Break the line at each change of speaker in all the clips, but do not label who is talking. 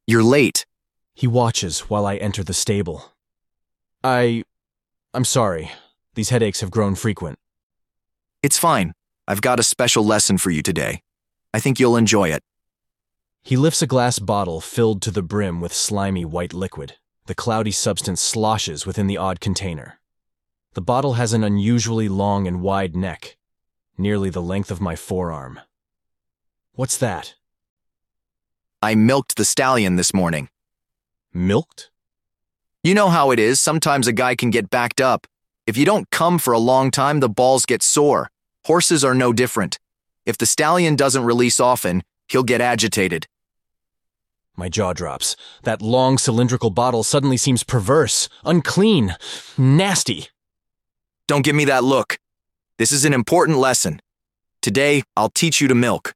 You're late.
He watches while I enter the stable. I'm sorry. These headaches have grown frequent.
It's fine. I've got a special lesson for you today. I think you'll enjoy it.
He lifts a glass bottle filled to the brim with slimy white liquid. The cloudy substance sloshes within the odd container. The bottle has an unusually long and wide neck, nearly the length of my forearm. What's that?
I milked the stallion this morning.
Milked?
You know how it is, sometimes a guy can get backed up. If you don't come for a long time, the balls get sore. Horses are no different. If the stallion doesn't release often, he'll get agitated.
My jaw drops. That long cylindrical bottle suddenly seems perverse, unclean, nasty.
Don't give me that look. This is an important lesson. Today, I'll teach you to milk.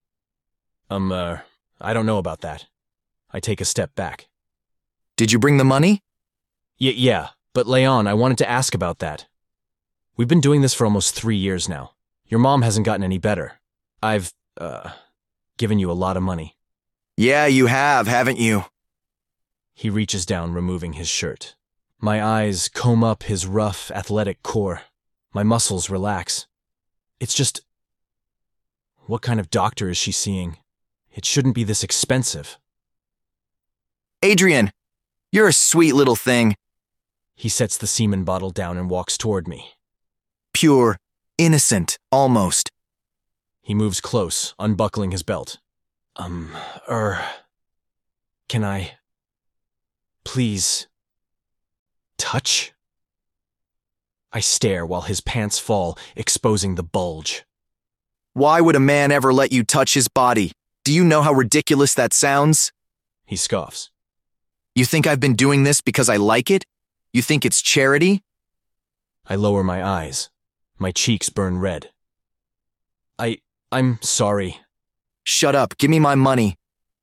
I don't know about that. I take a step back.
Did you bring the money?
Yeah, but Leon, I wanted to ask about that. We've been doing this for almost 3 years now. Your mom hasn't gotten any better. I've, given you a lot of money.
Yeah, you have, haven't you?
He reaches down, removing his shirt. My eyes comb up his rough, athletic core. My muscles relax. It's just... What kind of doctor is she seeing? It shouldn't be this expensive.
Adrian, you're a sweet little thing.
He sets the semen bottle down and walks toward me.
Pure, innocent, almost.
He moves close, unbuckling his belt. Can I... please... touch? I stare while his pants fall, exposing the bulge.
Why would a man ever let you touch his body? Do you know how ridiculous that sounds?
He scoffs.
You think I've been doing this because I like it? You think it's charity?
I lower my eyes. My cheeks burn red. I'm sorry.
Shut up, give me my money.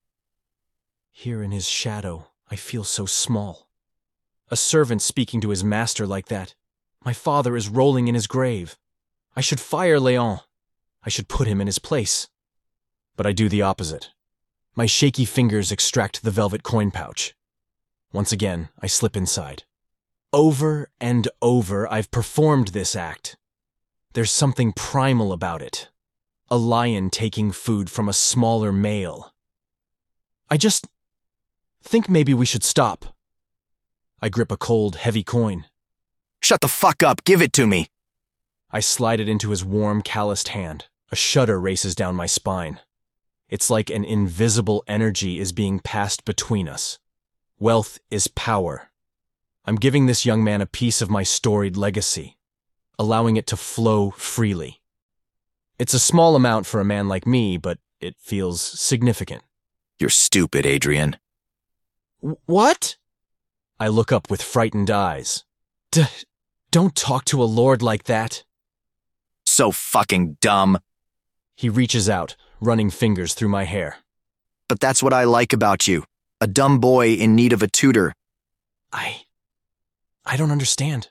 Here in his shadow, I feel so small. A servant speaking to his master like that. My father is rolling in his grave. I should fire Leon. I should put him in his place. But I do the opposite. My shaky fingers extract the velvet coin pouch. Once again, I slip inside. Over and over, I've performed this act. There's something primal about it. A lion taking food from a smaller male. I just think maybe we should stop. I grip a cold, heavy coin.
Shut the fuck up, give it to me.
I slide it into his warm, calloused hand. A shudder races down my spine. It's like an invisible energy is being passed between us. Wealth is power. I'm giving this young man a piece of my storied legacy, allowing it to flow freely. It's a small amount for a man like me, but it feels significant.
You're stupid, Adrian.
What? I look up with frightened eyes. Don't talk to a lord like that.
So fucking dumb.
He reaches out, running fingers through my hair.
But that's what I like about you. A dumb boy in need of a tutor.
I don't understand.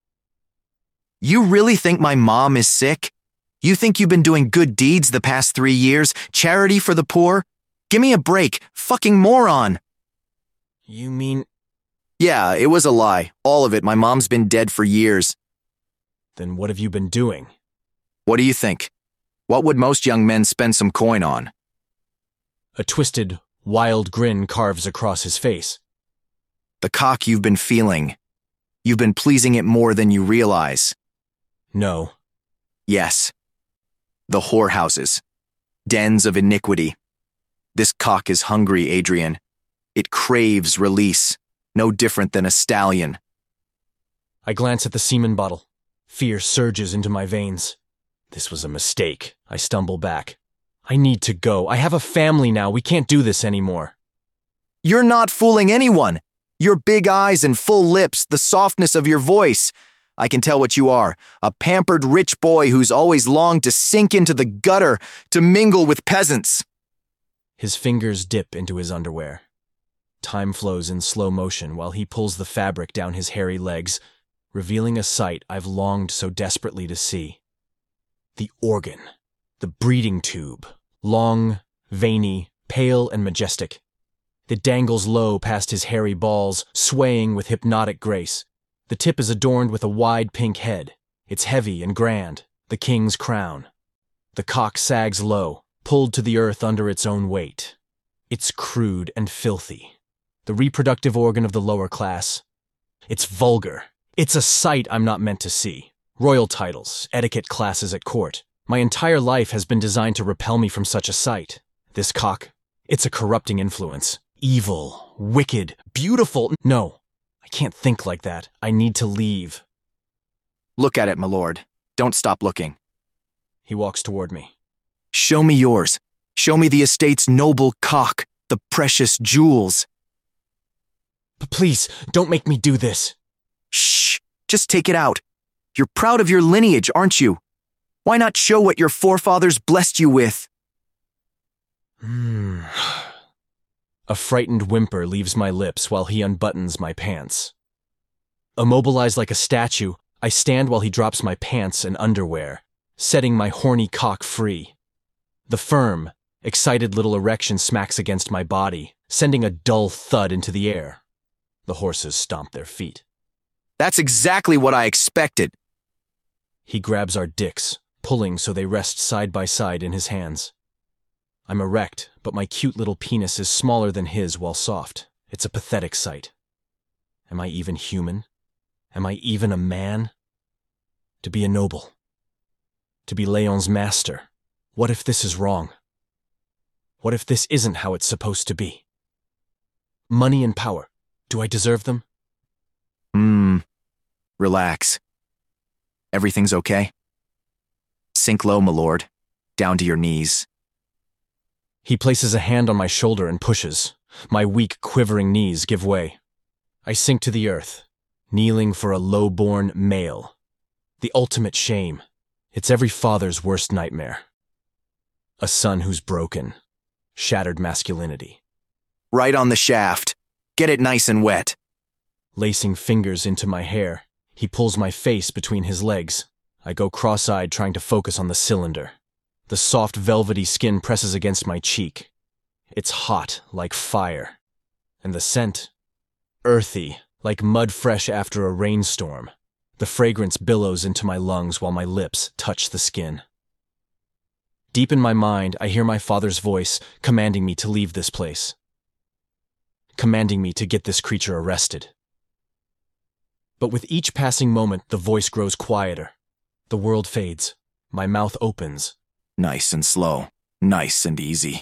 You really think my mom is sick? You think you've been doing good deeds the past 3 years? Charity for the poor? Give me a break, fucking moron.
You mean...
Yeah, it was a lie. All of it. My mom's been dead for years.
Then what have you been doing?
What do you think? What would most young men spend some coin on?
A twisted, wild grin carves across his face.
The cock you've been feeling. You've been pleasing it more than you realize.
No.
Yes. The whorehouses. Dens of iniquity. This cock is hungry, Adrian. It craves release. No different than a stallion.
I glance at the semen bottle. Fear surges into my veins. This was a mistake. I stumble back. I need to go. I have a family now. We can't do this anymore.
You're not fooling anyone. Your big eyes and full lips, the softness of your voice. I can tell what you are. A pampered rich boy who's always longed to sink into the gutter, to mingle with peasants.
His fingers dip into his underwear. Time flows in slow motion while he pulls the fabric down his hairy legs, revealing a sight I've longed so desperately to see. The organ. The breeding tube. Long, veiny, pale and majestic. It dangles low past his hairy balls, swaying with hypnotic grace. The tip is adorned with a wide pink head. It's heavy and grand, the king's crown. The cock sags low, pulled to the earth under its own weight. It's crude and filthy. The reproductive organ of the lower class. It's vulgar. It's a sight I'm not meant to see. Royal titles, etiquette classes at court. My entire life has been designed to repel me from such a sight. This cock, it's a corrupting influence. Evil, wicked, beautiful. No, I can't think like that. I need to leave.
Look at it, my lord. Don't stop looking.
He walks toward me.
Show me yours. Show me the estate's noble cock, the precious jewels.
But please, don't make me do this.
Shh, just take it out. You're proud of your lineage, aren't you? Why not show what your forefathers blessed you with?
A frightened whimper leaves my lips while he unbuttons my pants. Immobilized like a statue, I stand while he drops my pants and underwear, setting my horny cock free. The firm, excited little erection smacks against my body, sending a dull thud into the air. The horses stomp their feet.
That's exactly what I expected.
He grabs our dicks, pulling so they rest side by side in his hands. I'm erect, but my cute little penis is smaller than his while soft. It's a pathetic sight. Am I even human? Am I even a man? To be a noble. To be Léon's master. What if this is wrong? What if this isn't how it's supposed to be? Money and power. Do I deserve them?
Relax. Everything's okay? Sink low, my lord. Down to your knees.
He places a hand on my shoulder and pushes. My weak, quivering knees give way. I sink to the earth, kneeling for a low-born male. The ultimate shame. It's every father's worst nightmare. A son who's broken. Shattered masculinity.
Right on the shaft. Get it nice and wet.
Lacing fingers into my hair, he pulls my face between his legs. I go cross-eyed trying to focus on the cylinder. The soft, velvety skin presses against my cheek. It's hot, like fire. And the scent? Earthy, like mud fresh after a rainstorm. The fragrance billows into my lungs while my lips touch the skin. Deep in my mind, I hear my father's voice commanding me to leave this place. Commanding me to get this creature arrested. But with each passing moment, the voice grows quieter. The world fades. My mouth opens.
Nice and slow. Nice and easy.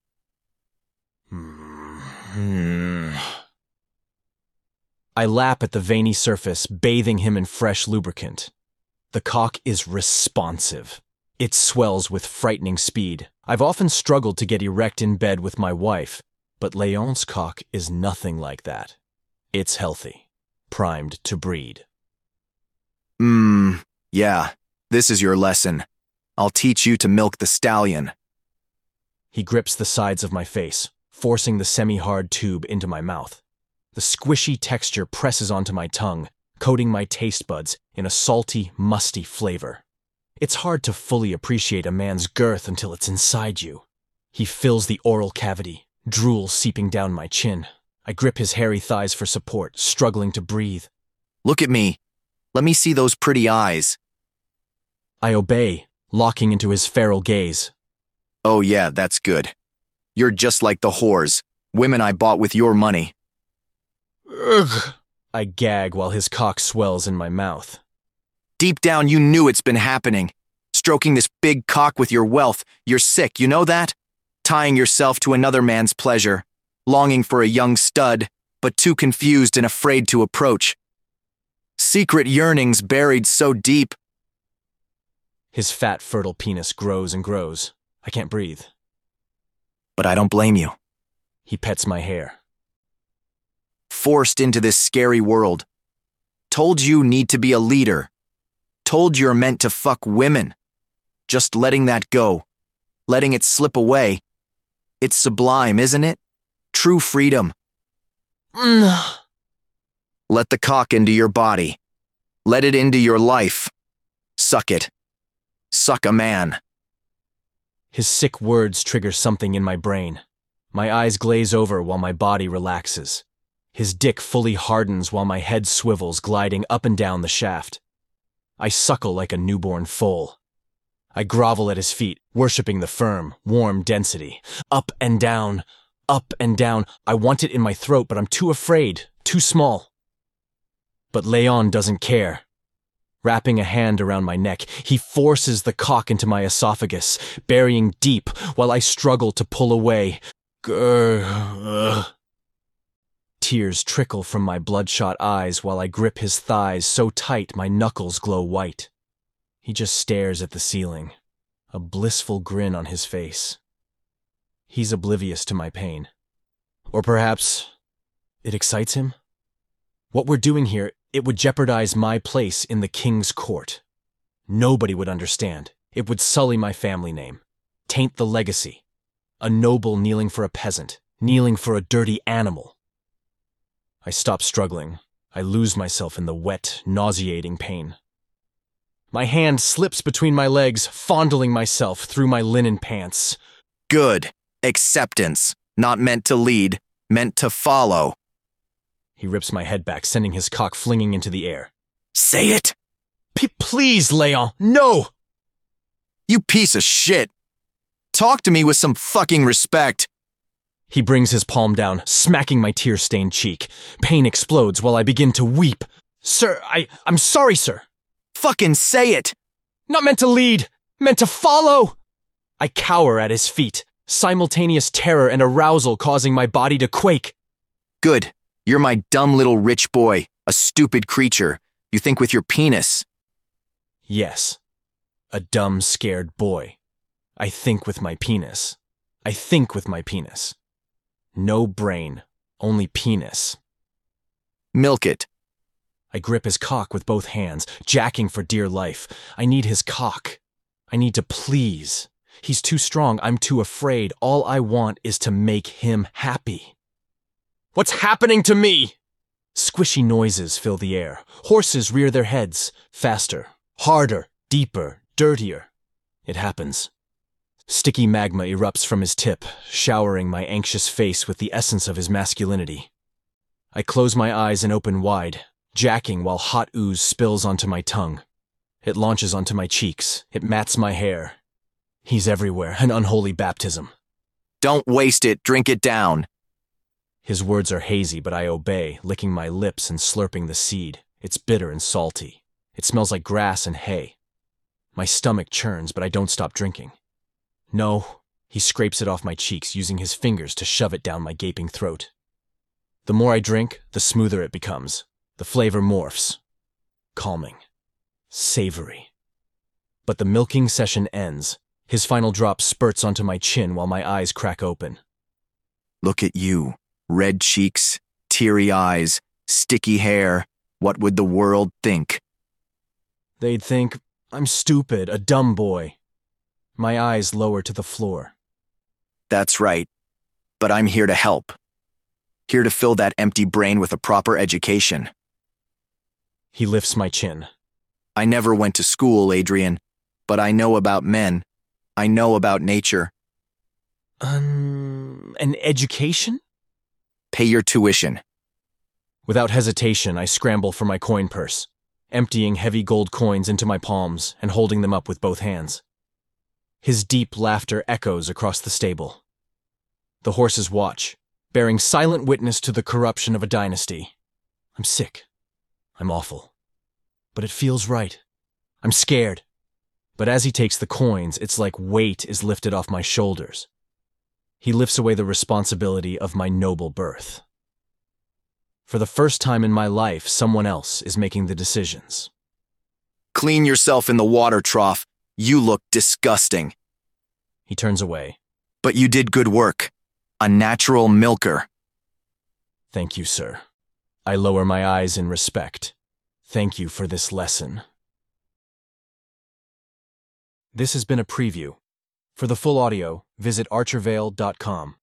I lap at the veiny surface, bathing him in fresh lubricant. The cock is responsive. It swells with frightening speed. I've often struggled to get erect in bed with my wife, but Léon's cock is nothing like that. It's healthy, primed to breed.
Yeah, this is your lesson. I'll teach you to milk the stallion.
He grips the sides of my face, forcing the semi-hard tube into my mouth. The squishy texture presses onto my tongue, coating my taste buds in a salty, musty flavor. It's hard to fully appreciate a man's girth until it's inside you. He fills the oral cavity, drool seeping down my chin. I grip his hairy thighs for support, struggling to breathe.
Look at me. Let me see those pretty eyes.
I obey, locking into his feral gaze.
Oh yeah, that's good. You're just like the whores, women I bought with your money.
Ugh. I gag while his cock swells in my mouth.
Deep down you knew it's been happening. Stroking this big cock with your wealth, you're sick, you know that? Tying yourself to another man's pleasure. Longing for a young stud, but too confused and afraid to approach. Secret yearnings buried so deep.
His fat, fertile penis grows and grows. I can't breathe.
But I don't blame you.
He pets my hair.
Forced into this scary world. Told you need to be a leader. Told you're meant to fuck women. Just letting that go. Letting it slip away. It's sublime, isn't it? True freedom. Let the cock into your body. Let it into your life. Suck it. Suck a man.
His sick words trigger something in my brain. My eyes glaze over while my body relaxes. His dick fully hardens while my head swivels, gliding up and down the shaft. I suckle like a newborn foal. I grovel at his feet, worshipping the firm, warm density. Up and down, up and down. I want it in my throat, but I'm too afraid, too small. But Leon doesn't care. Wrapping a hand around my neck, he forces the cock into my esophagus, burying deep while I struggle to pull away. Grr. Tears trickle from my bloodshot eyes while I grip his thighs so tight my knuckles glow white. He just stares at the ceiling, a blissful grin on his face. He's oblivious to my pain. Or perhaps it excites him? What we're doing here, it would jeopardize my place in the king's court. Nobody would understand. It would sully my family name, taint the legacy. A noble kneeling for a peasant, kneeling for a dirty animal. I stop struggling. I lose myself in the wet, nauseating pain. My hand slips between my legs, fondling myself through my linen pants.
Good. Acceptance. Not meant to lead, meant to follow.
He rips my head back, sending his cock flinging into the air.
Say it!
Please, Leon, no!
You piece of shit! Talk to me with some fucking respect.
He brings his palm down, smacking my tear-stained cheek. Pain explodes while I begin to weep. Sir, I'm sorry, sir.
Fucking say it!
Not meant to lead, meant to follow! I cower at his feet, simultaneous terror and arousal causing my body to quake.
Good. You're my dumb little rich boy, a stupid creature. You think with your penis.
Yes. A dumb, scared boy. I think with my penis. I think with my penis. No brain, only penis.
Milk it.
I grip his cock with both hands, jacking for dear life. I need his cock. I need to please. He's too strong, I'm too afraid. All I want is to make him happy. What's happening to me? Squishy noises fill the air. Horses rear their heads. Faster, harder, deeper, dirtier. It happens. Sticky magma erupts from his tip, showering my anxious face with the essence of his masculinity. I close my eyes and open wide, jacking while hot ooze spills onto my tongue. It launches onto my cheeks. It mats my hair. He's everywhere, an unholy baptism.
Don't waste it, drink it down.
His words are hazy, but I obey, licking my lips and slurping the seed. It's bitter and salty. It smells like grass and hay. My stomach churns, but I don't stop drinking. No, he scrapes it off my cheeks, using his fingers to shove it down my gaping throat. The more I drink, the smoother it becomes. The flavor morphs. Calming. Savory. But the milking session ends. His final drop spurts onto my chin while my eyes crack open.
Look at you. Red cheeks, teary eyes, sticky hair. What would the world think?
They'd think I'm stupid, a dumb boy. My eyes lower to the floor.
That's right. But I'm here to help. Here to fill that empty brain with a proper education.
He lifts my chin.
I never went to school, Adrian, but I know about men. I know about nature.
An education?
Pay your tuition.
Without hesitation, I scramble for my coin purse, emptying heavy gold coins into my palms and holding them up with both hands. His deep laughter echoes across the stable. The horses watch, bearing silent witness to the corruption of a dynasty. I'm sick. I'm awful. But it feels right. I'm scared. But as he takes the coins, it's like weight is lifted off my shoulders. He lifts away the responsibility of my noble birth. For the first time in my life, someone else is making the decisions.
Clean yourself in the water trough. You look disgusting.
He turns away.
But you did good work. A natural milker.
Thank you, sir. I lower my eyes in respect. Thank you for this lesson. This has been a preview. For the full audio, visit archervale.com.